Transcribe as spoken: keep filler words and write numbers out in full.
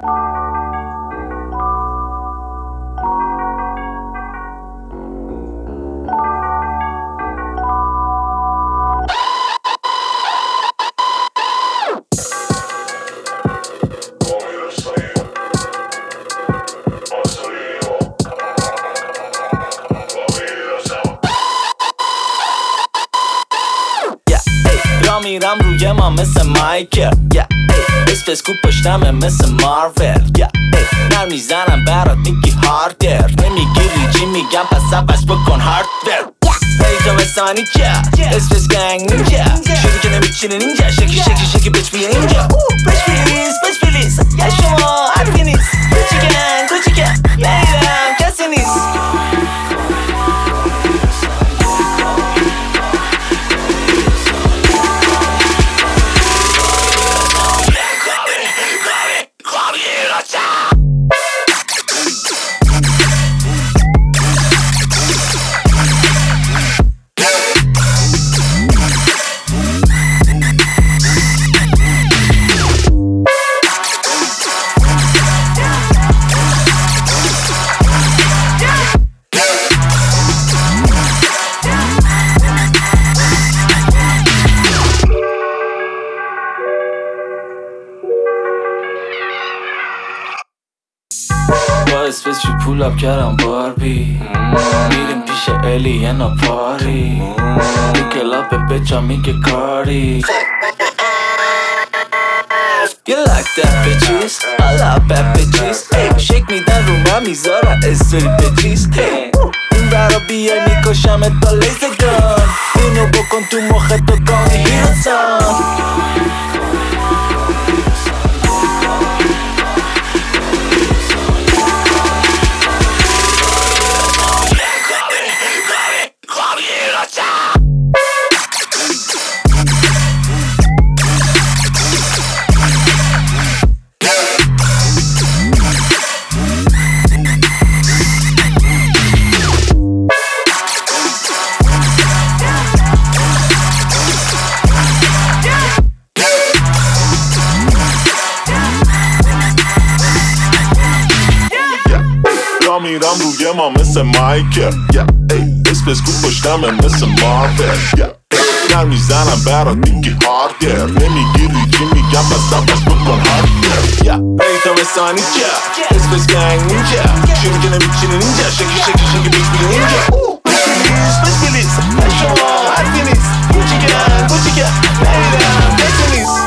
میرم روی ما مثل مایکل yeah, اسفسکو پشتمه مثل مارول yeah, نر میزنم برات میگی هاردر نمیگی ریجی میگم پس عوض بکن هاردور پیدا مثانی که اسفس گنگ نینجا شدی که نمیچینه نینجا شکی شکی شکی بچ بیا اینجا بچ بلیز بچ بلیز یا شما حرفی نیست کوچیکن کوچیکن نیدم کسی نیست اسپس چی پول اپ کردم باربی میریم پیش الینا پاری تو کلاب بچا میگه کاری You like that bitches I love bad bitches شک میدن رو من میذارن استوری bitches این برا بیای میکشم تا لیزگان اینو بکن تو مخت تو کانی هیروسان میرم روی ما مثل مایکل اسپسکو پشتمه مثل مارول نر میزنم برات میگی هاردر نمیگی ریجی میگم بس عوض بکن هاردر پیدا مثانی که اسپس گنگ نینجا شدی که نمیچینه نینجا شکی شکی شکی بچ بیا اینجا بلیز بچ بلیز شما حرفی نیست کوچیکن کوچیکن نیدم کسی نیست